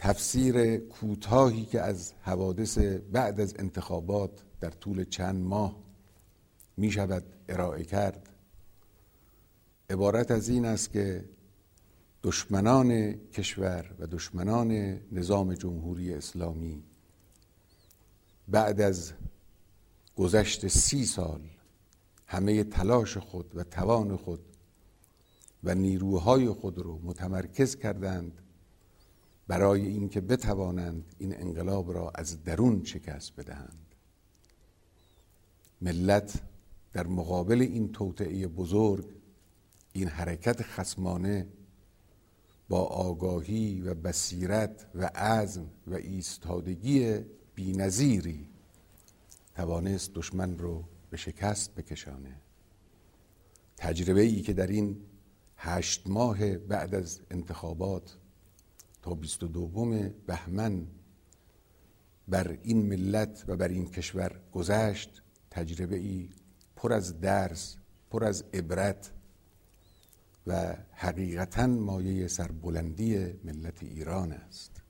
تفسیر کوتاهی که از حوادث بعد از انتخابات در طول چند ماه می شود ارائه کرد عبارت از این است که دشمنان کشور و دشمنان نظام جمهوری اسلامی بعد از گذشت 30 سال همه تلاش خود و توان خود و نیروهای خود رو متمرکز کردند برای اینکه بتوانند این انقلاب را از درون شکست بدهند. ملت در مقابل این توطئه بزرگ، این حرکت خصمانه، با آگاهی و بصیرت و عزم و ایستادگی بی‌نظیری توانست دشمن رو به شکست بکشانه. تجربه‌ای که در این 8 ماه بعد از انتخابات تا 22 بهمن بر این ملت و بر این کشور گذشت، تجربه‌ای پر از درس، پر از عبرت و حقیقتاً مایه سربلندی ملت ایران است.